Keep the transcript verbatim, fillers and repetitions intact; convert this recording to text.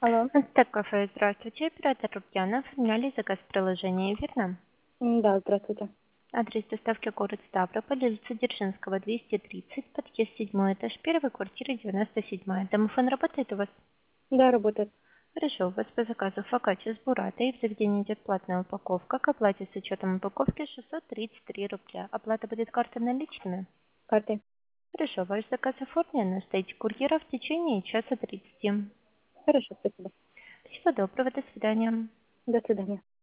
Алло. Так, кафе, здравствуйте. Оператор Рукьянов. Оформляли заказ в приложении, верно? М, Да, здравствуйте. Адрес доставки город Ставрополь, улица Дзержинского, двести тридцать, подъезд седьмой этаж, первая квартира, девяносто седьмая. Домофон работает у вас? Да, работает. Хорошо, у вас по заказу фокаччо с буратой. В заведении идет платная упаковка. К оплате с учетом упаковки шестьсот тридцать три рубля. Оплата будет картой наличными? Картой. Хорошо, ваш заказ оформлен. Ждите курьера в течение часа тридцати. Хорошо, спасибо. Всего доброго, до свидания. До свидания.